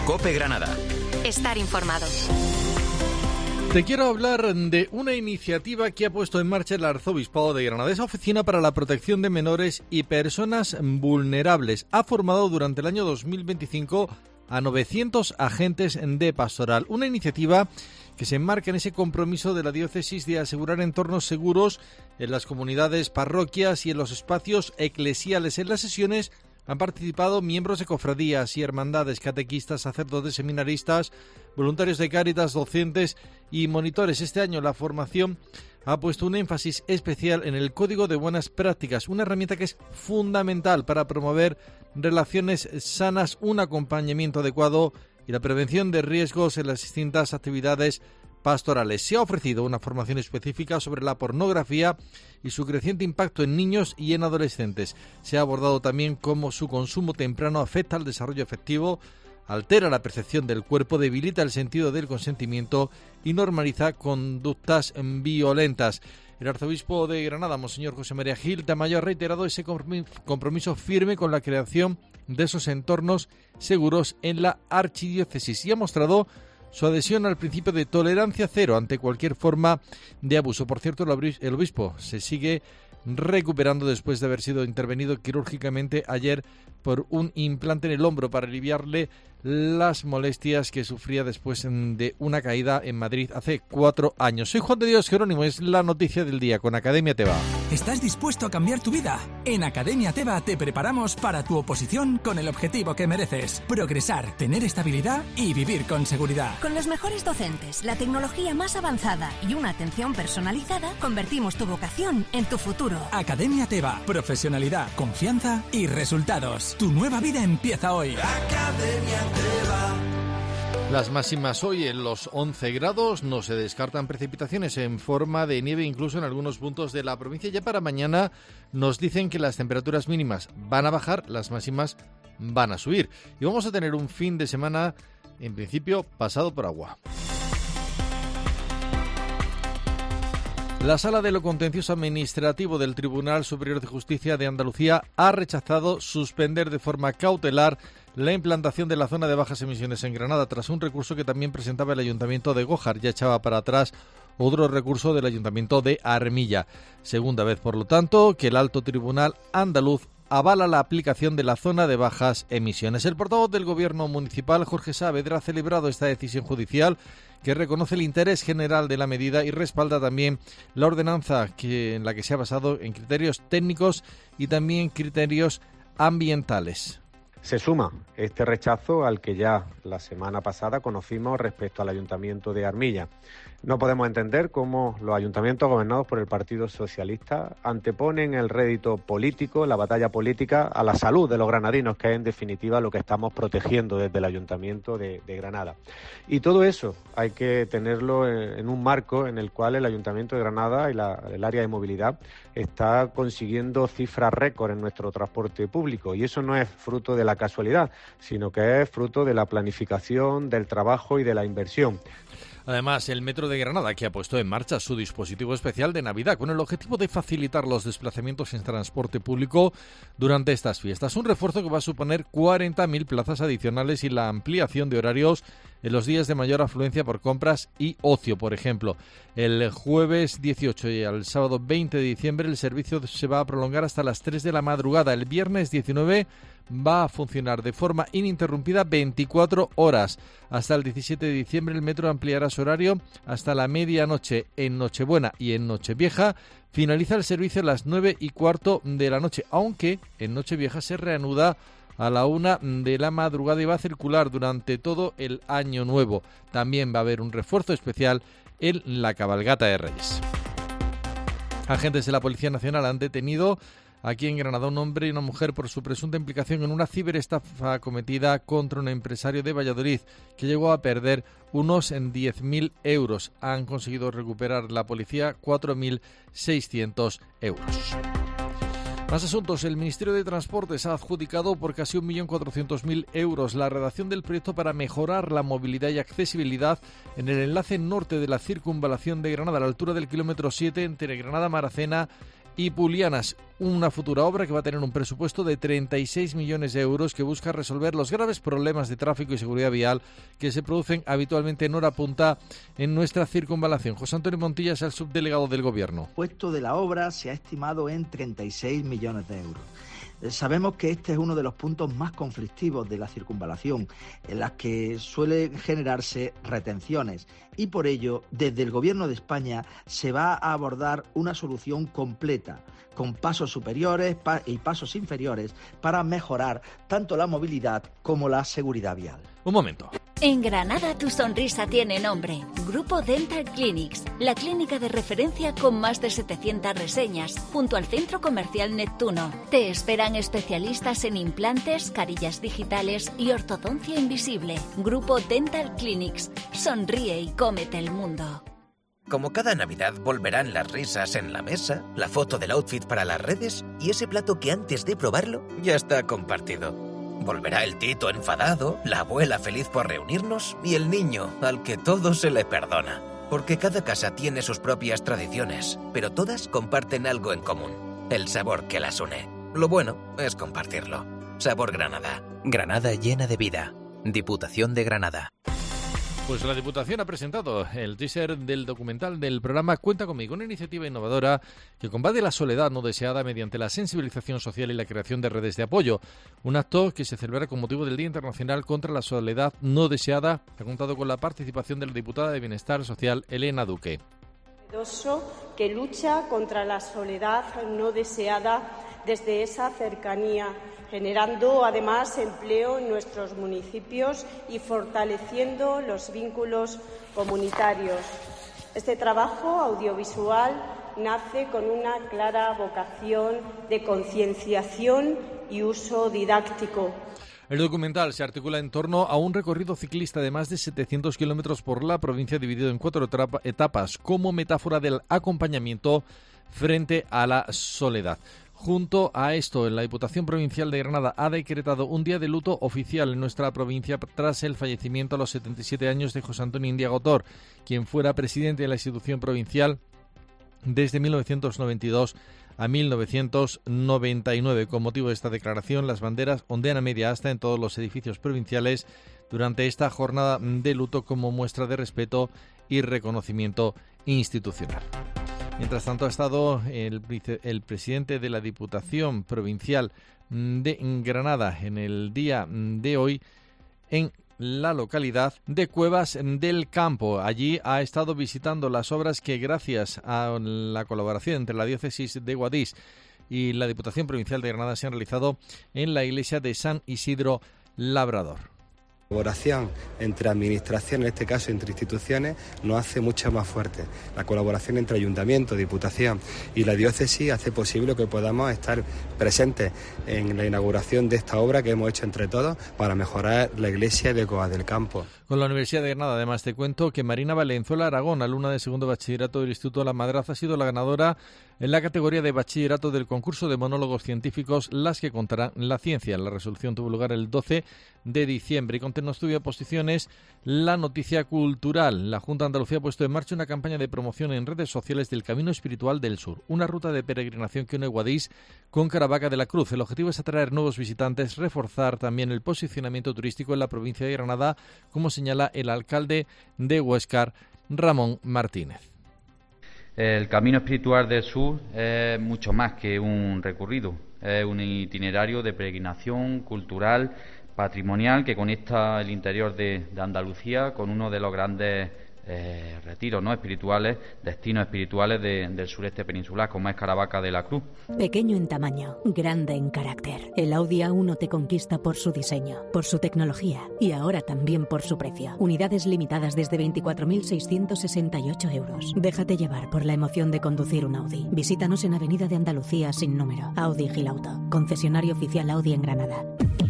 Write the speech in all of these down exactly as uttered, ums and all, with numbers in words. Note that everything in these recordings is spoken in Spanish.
COPE Granada. Estar informado. Te quiero hablar de una iniciativa que ha puesto en marcha el Arzobispado de Granada. Esa oficina para la protección de menores y personas vulnerables ha formado durante el año dos mil veinticinco a novecientos agentes de pastoral. Una iniciativa que se enmarca en ese compromiso de la diócesis de asegurar entornos seguros en las comunidades, parroquias y en los espacios eclesiales. En las sesiones han participado miembros de cofradías y hermandades, catequistas, sacerdotes, seminaristas, voluntarios de Cáritas, docentes y monitores. Este año la formación ha puesto un énfasis especial en el Código de Buenas Prácticas, una herramienta que es fundamental para promover relaciones sanas, un acompañamiento adecuado y la prevención de riesgos en las distintas actividades pastorales. Se ha ofrecido una formación específica sobre la pornografía y su creciente impacto en niños y en adolescentes. Se ha abordado también cómo su consumo temprano afecta al desarrollo afectivo, altera la percepción del cuerpo, debilita el sentido del consentimiento y normaliza conductas violentas. El arzobispo de Granada, Monseñor José María Gil Tamayo, ha reiterado ese compromiso firme con la creación de esos entornos seguros en la archidiócesis y ha mostrado su adhesión al principio de tolerancia cero ante cualquier forma de abuso. Por cierto, el obispo se sigue recuperando después de haber sido intervenido quirúrgicamente ayer por un implante en el hombro para aliviarle las molestias que sufría después de una caída en Madrid hace cuatro años. Soy Juan de Dios Jerónimo, es la noticia del día con Academia Teba. ¿Estás dispuesto a cambiar tu vida? En Academia Teba te preparamos para tu oposición con el objetivo que mereces: progresar, tener estabilidad y vivir con seguridad. Con los mejores docentes, la tecnología más avanzada y una atención personalizada, convertimos tu vocación en tu futuro. Academia Teba, profesionalidad, confianza y resultados. Tu nueva vida empieza hoy. Academia Teba. Las máximas hoy en los once grados, no se descartan precipitaciones en forma de nieve incluso en algunos puntos de la provincia. Ya para mañana nos dicen que las temperaturas mínimas van a bajar, las máximas van a subir. Y vamos a tener un fin de semana, en principio, pasado por agua. La Sala de lo Contencioso Administrativo del Tribunal Superior de Justicia de Andalucía ha rechazado suspender de forma cautelar la implantación de la zona de bajas emisiones en Granada, tras un recurso que también presentaba el Ayuntamiento de Gójar. Ya echaba para atrás otro recurso del Ayuntamiento de Armilla. Segunda vez, por lo tanto, que el Alto Tribunal andaluz avala la aplicación de la zona de bajas emisiones. El portavoz del Gobierno municipal, Jorge Saavedra, ha celebrado esta decisión judicial que reconoce el interés general de la medida y respalda también la ordenanza que, en la que se ha basado en criterios técnicos y también criterios ambientales. Se suma este rechazo al que ya la semana pasada conocimos respecto al Ayuntamiento de Armilla. No podemos entender cómo los ayuntamientos gobernados por el Partido Socialista anteponen el rédito político, la batalla política, a la salud de los granadinos, que es en definitiva lo que estamos protegiendo desde el Ayuntamiento de, de Granada. Y todo eso hay que tenerlo en, en un marco en el cual el Ayuntamiento de Granada y la, el área de movilidad está consiguiendo cifras récord en nuestro transporte público. Y eso no es fruto de la casualidad, sino que es fruto de la planificación, del trabajo y de la inversión. Además, el Metro de Granada, que ha puesto en marcha su dispositivo especial de Navidad con el objetivo de facilitar los desplazamientos en transporte público durante estas fiestas. Un refuerzo que va a suponer cuarenta mil plazas adicionales y la ampliación de horarios en los días de mayor afluencia por compras y ocio. Por ejemplo, el jueves dieciocho y el sábado veinte de diciembre el servicio se va a prolongar hasta las tres de la madrugada. El viernes diecinueve va a funcionar de forma ininterrumpida veinticuatro horas. Hasta el diecisiete de diciembre el metro ampliará su horario hasta la medianoche. En Nochebuena y en Nochevieja finaliza el servicio a las nueve y cuarto de la noche, aunque en Nochevieja se reanuda a la una de la madrugada y va a circular durante todo el año nuevo. También va a haber un refuerzo especial en la cabalgata de Reyes. Agentes de la Policía Nacional han detenido aquí en Granada un hombre y una mujer por su presunta implicación en una ciberestafa cometida contra un empresario de Valladolid que llegó a perder unos diez mil euros. Han conseguido recuperar la policía cuatro mil seiscientos euros. Más asuntos. El Ministerio de Transportes ha adjudicado por casi un millón cuatrocientos mil euros la redacción del proyecto para mejorar la movilidad y accesibilidad en el enlace norte de la circunvalación de Granada, a la altura del kilómetro siete entre Granada-Maracena y Pulianas, una futura obra que va a tener un presupuesto de treinta y seis millones de euros que busca resolver los graves problemas de tráfico y seguridad vial que se producen habitualmente en hora punta en nuestra circunvalación. José Antonio Montilla es el subdelegado del Gobierno. El costo de la obra se ha estimado en treinta y seis millones de euros. Sabemos que este es uno de los puntos más conflictivos de la circunvalación, en las que suelen generarse retenciones, y por ello, desde el Gobierno de España se va a abordar una solución completa, con pasos superiores y pasos inferiores, para mejorar tanto la movilidad como la seguridad vial. Un momento. En Granada tu sonrisa tiene nombre. Grupo Dental Clinics, la clínica de referencia con más de setecientas reseñas, junto al Centro Comercial Neptuno. Te esperan especialistas en implantes, carillas digitales y ortodoncia invisible. Grupo Dental Clinics. Sonríe y cómete el mundo. Como cada Navidad volverán las risas en la mesa, la foto del outfit para las redes y ese plato que antes de probarlo ya está compartido. Volverá el Tito enfadado, la abuela feliz por reunirnos y el niño al que todo se le perdona. Porque cada casa tiene sus propias tradiciones, pero todas comparten algo en común, el sabor que las une. Lo bueno es compartirlo. Sabor Granada. Granada llena de vida. Diputación de Granada. Pues la Diputación ha presentado el teaser del documental del programa Cuenta Conmigo, una iniciativa innovadora que combate la soledad no deseada mediante la sensibilización social y la creación de redes de apoyo. Un acto que se celebrará con motivo del Día Internacional contra la Soledad No Deseada. Ha contado con la participación de la diputada de Bienestar Social, Elena Duque. Que lucha contra la soledad no deseada desde esa cercanía, generando además empleo en nuestros municipios y fortaleciendo los vínculos comunitarios. Este trabajo audiovisual nace con una clara vocación de concienciación y uso didáctico. El documental se articula en torno a un recorrido ciclista de más de setecientos kilómetros por la provincia, dividido en cuatro etapas, como metáfora del acompañamiento frente a la soledad. Junto a esto, la Diputación Provincial de Granada ha decretado un día de luto oficial en nuestra provincia tras el fallecimiento a los setenta y siete años de José Antonio India Gotor, quien fuera presidente de la institución provincial desde mil novecientos noventa y dos a mil novecientos noventa y nueve. Con motivo de esta declaración, las banderas ondean a media asta en todos los edificios provinciales durante esta jornada de luto como muestra de respeto y reconocimiento institucional. Mientras tanto, ha estado el, el presidente de la Diputación Provincial de Granada en el día de hoy en la localidad de Cuevas del Campo. Allí ha estado visitando las obras que, gracias a la colaboración entre la diócesis de Guadix y la Diputación Provincial de Granada, se han realizado en la iglesia de San Isidro Labrador. La colaboración entre administraciones, en este caso entre instituciones, nos hace mucho más fuerte. La colaboración entre ayuntamiento, diputación y la diócesis hace posible que podamos estar presentes en la inauguración de esta obra que hemos hecho entre todos para mejorar la iglesia de Cuevas del Campo. Con la Universidad de Granada, además, te cuento que Marina Valenzuela Aragón, alumna de segundo bachillerato del Instituto La Madraza, ha sido la ganadora en la categoría de bachillerato del concurso de monólogos científicos Las que contarán la ciencia. La resolución tuvo lugar el doce de diciembre y contiene estudio de posiciones la noticia cultural. La Junta de Andalucía ha puesto en marcha una campaña de promoción en redes sociales del Camino Espiritual del Sur, una ruta de peregrinación que une Guadix con Caravaca de la Cruz. El objetivo es atraer nuevos visitantes, reforzar también el posicionamiento turístico en la provincia de Granada, como señala el alcalde de Huéscar, Ramón Martínez. El Camino Espiritual del Sur es mucho más que un recorrido, es un itinerario de peregrinación cultural, patrimonial, que conecta el interior de, de Andalucía con uno de los grandes eh, retiros, ¿no?, espirituales, destinos espirituales de, del sureste peninsular, como es Caravaca de la Cruz. Pequeño en tamaño, grande en carácter. El Audi A uno te conquista por su diseño, por su tecnología y ahora también por su precio. Unidades limitadas desde veinticuatro mil seiscientos sesenta y ocho euros. Déjate llevar por la emoción de conducir un Audi. Visítanos en Avenida de Andalucía sin número. Audi Gilauto, concesionario oficial Audi en Granada.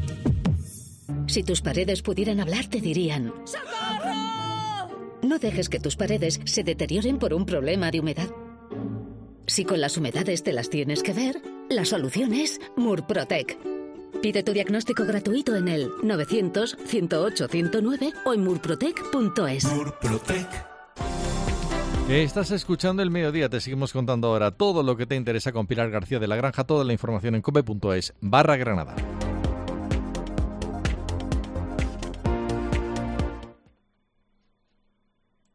Si tus paredes pudieran hablar, te dirían: ¡socorro! No dejes que tus paredes se deterioren por un problema de humedad. Si con las humedades te las tienes que ver, la solución es Murprotec. Pide tu diagnóstico gratuito en el novecientos, ciento ocho, ciento nueve o en murprotec punto es. Murprotec. Estás escuchando El Mediodía, te seguimos contando ahora todo lo que te interesa con Pilar García de la Granja, toda la información en cope punto es barra Granada.